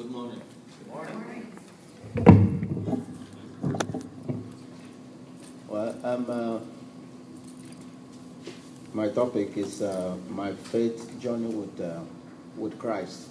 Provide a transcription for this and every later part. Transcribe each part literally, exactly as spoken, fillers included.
Good morning. Good morning. Well, um, uh, my topic is uh, my faith journey with uh, with Christ.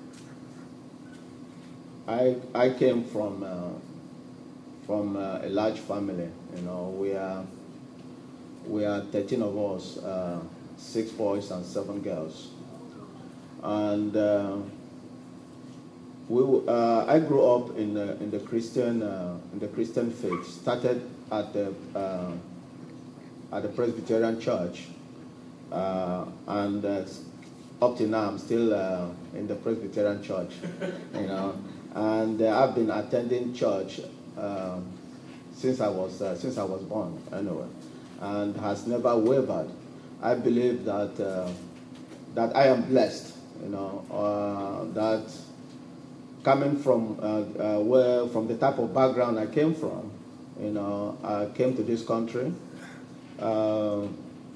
I I came from uh, from uh, a large family. You know, we are we are thirteen of us, uh, six boys and seven girls, and uh, we uh, I grew up in the in the Christian uh, in the Christian faith. Started at the uh, at the Presbyterian Church, uh, and uh, up to now I'm still uh, in the Presbyterian Church, you know, and uh, I've been attending church uh, since I was uh, since I was born, anyway, and has never wavered. I believe that uh, that I am blessed, you know, uh, that coming from uh, uh, where from the type of background I came from, you know, I came to this country. Uh,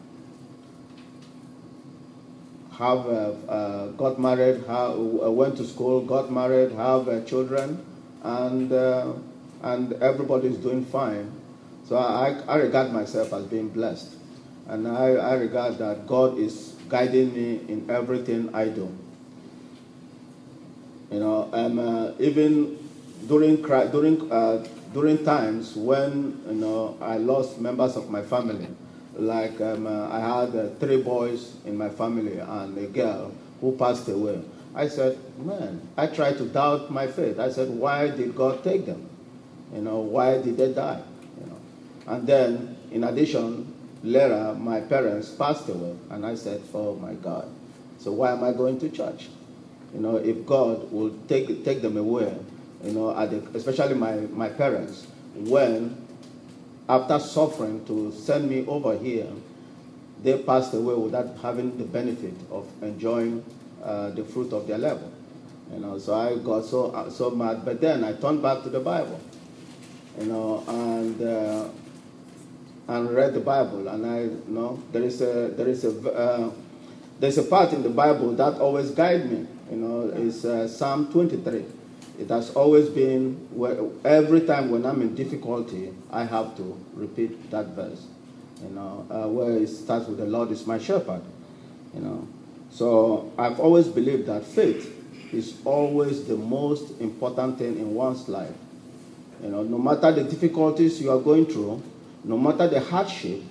have uh, uh, got married, have, uh, went to school, got married, have uh, children, and uh, and everybody's doing fine. So I, I regard myself as being blessed, and I, I regard that God is guiding me in everything I do. You know, and uh, even during during uh, during times when you know I lost members of my family. Like um, uh, I had uh, three boys in my family and a girl who passed away. I said, man, I tried to doubt my faith. I said, why did God take them? You know, why did they die? You know, and then in addition, later my parents passed away, and I said, oh my God, so why am I going to church? You know, if God will take take them away, you know, at the, especially my my parents, when after suffering to send me over here, they passed away without having the benefit of enjoying uh, the fruit of their labor. You know, so I got so uh, so mad. But then I turned back to the Bible, you know, and uh, and read the Bible. And I, you know, there is a there is a uh, there's a part in the Bible that always guides me. You know, it's uh, Psalm twenty-three. It has always been, where, every time when I'm in difficulty, I have to repeat that verse, you know, uh, where it starts with the Lord is my shepherd, you know. So I've always believed that faith is always the most important thing in one's life. You know, no matter the difficulties you are going through, no matter the hardship,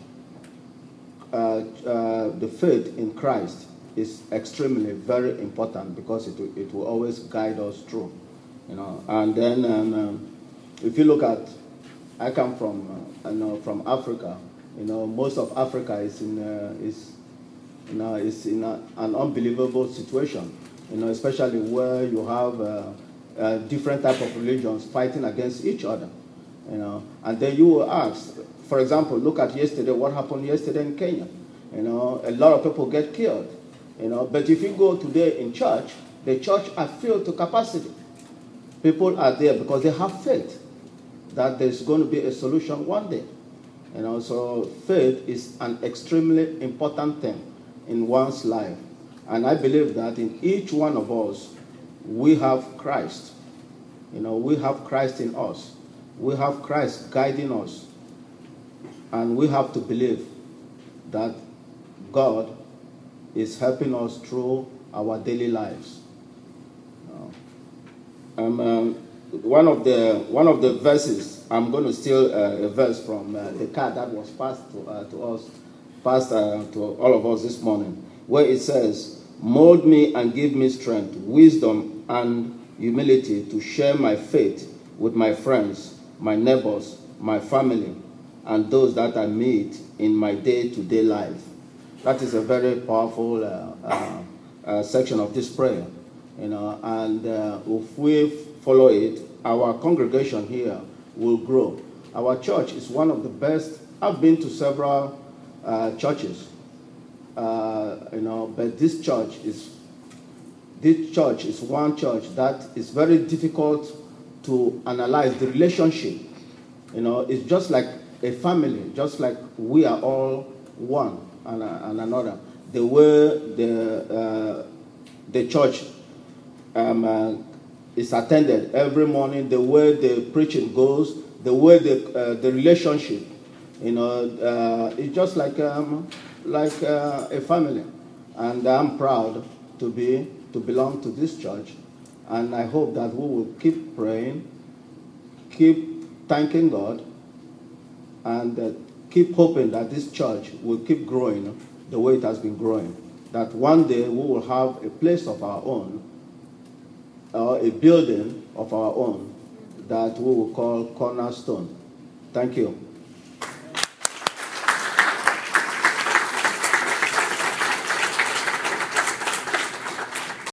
uh, uh, the faith in Christ is extremely very important because it will, it will always guide us through. You know, and then um, um, if you look at, I come from, uh, you know, from Africa. You know, most of Africa is in uh, is, you know, is in a, an unbelievable situation. You know, especially where you have uh, uh, different type of religions fighting against each other. You know, and then you will ask, for example, look at yesterday. What happened yesterday in Kenya? You know, a lot of people get killed. You know, but if you go today in church, the church are filled to capacity. People are there because they have faith that there's going to be a solution one day. You know, so faith is an extremely important thing in one's life. And I believe that in each one of us, we have Christ. You know, we have Christ in us. We have Christ guiding us. And we have to believe that God is helping us through our daily lives. Um, um, one of the one of the verses, I'm going to steal uh, a verse from uh, the card that was passed to, uh, to us, passed uh, to all of us this morning, where it says, "Mold me and give me strength, wisdom and humility to share my faith with my friends, my neighbors, my family, and those that I meet in my day-to-day life." That is a very powerful uh, uh, uh, section of this prayer. You know, and uh, if we follow it, our congregation here will grow. Our church is one of the best. I've been to several uh, churches, uh, you know, but this church is this church is one church that is very difficult to analyze the relationship. You know, it's just like a family, just like we are all one and, and another. The way the uh, the church um, uh, is attended every morning, the way the preaching goes, the way the uh, the relationship, you know, uh, it's just like um, like uh, a family, and I'm proud to be to belong to this church, and I hope that we will keep praying, keep thanking God, and uh, keep hoping that this church will keep growing the way it has been growing. That one day we will have a place of our own, or a building of our own, that we will call Cornerstone. Thank you.